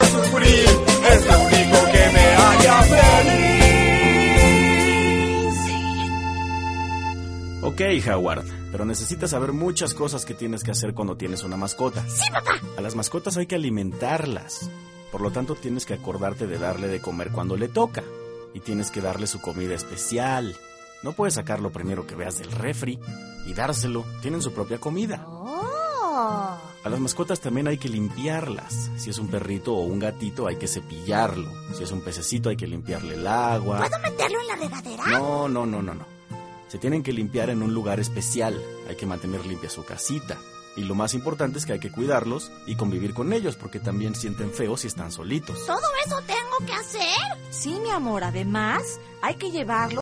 sufrir, es lo único que me haría feliz. Ok, Howard, pero necesitas saber muchas cosas que tienes que hacer cuando tienes una mascota. Sí, papá. A las mascotas hay que alimentarlas. Por lo tanto, tienes que acordarte de darle de comer cuando le toca. Y tienes que darle su comida especial. No puedes sacar lo primero que veas del refri y dárselo. Tienen su propia comida. Oh. A las mascotas también hay que limpiarlas. Si es un perrito o un gatito, hay que cepillarlo. Si es un pececito, hay que limpiarle el agua. ¿Puedo meterlo en la regadera? No. Se tienen que limpiar en un lugar especial. Hay que mantener limpia su casita. Y lo más importante es que hay que cuidarlos y convivir con ellos, porque también sienten feo si están solitos. ¿Todo eso tengo que hacer? Sí, mi amor, además hay que llevarlo